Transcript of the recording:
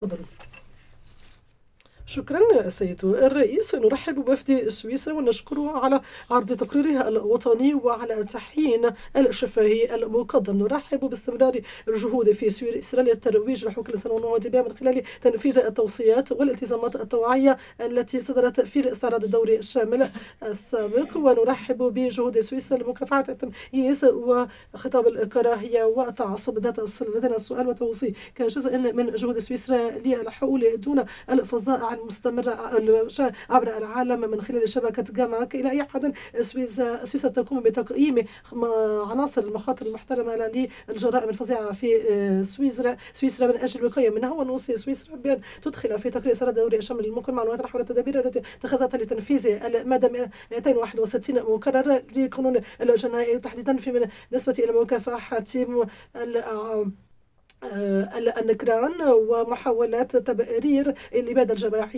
تفضل. شكرا سيد الرئيس، نرحب بوفد سويسرا ونشكره على عرض تقريرها الوطني وعلى تحيين الشفهي المقدم. نرحب باستمرار الجهود في سويسرا للترويج لحقوق الإنسان والنهوض بها من خلال تنفيذ التوصيات والالتزامات الطوعية التي صدرت في الاستعراض الدوري الشامل السابق. ونرحب بجهود سويسرا لمكافحة التمييز وخطاب الكراهية والتعصب ذات الصلة. لدينا سؤال وتوصي كجزء من جهود سويسرا للحقول دون الفظائع المستمرة عبر العالم من خلال شبكة جاماك، إلى أي حد سويسرا تقوم بتقييم عناصر المخاطر المحتملة للجرائم الفظيعة في سويسرا من أجل الوقاية منها. ونوصي سويسرا بأن تدخل في تقرير سرد دوري شامل الممكن معلومات حول التدابير التي اتخذتها لتنفيذ المادة 261 مكرر لقانون الجنائي، تحديدا في نسبة إلى مكافحة النكران ومحاولات تبرير الإبادة الجماعية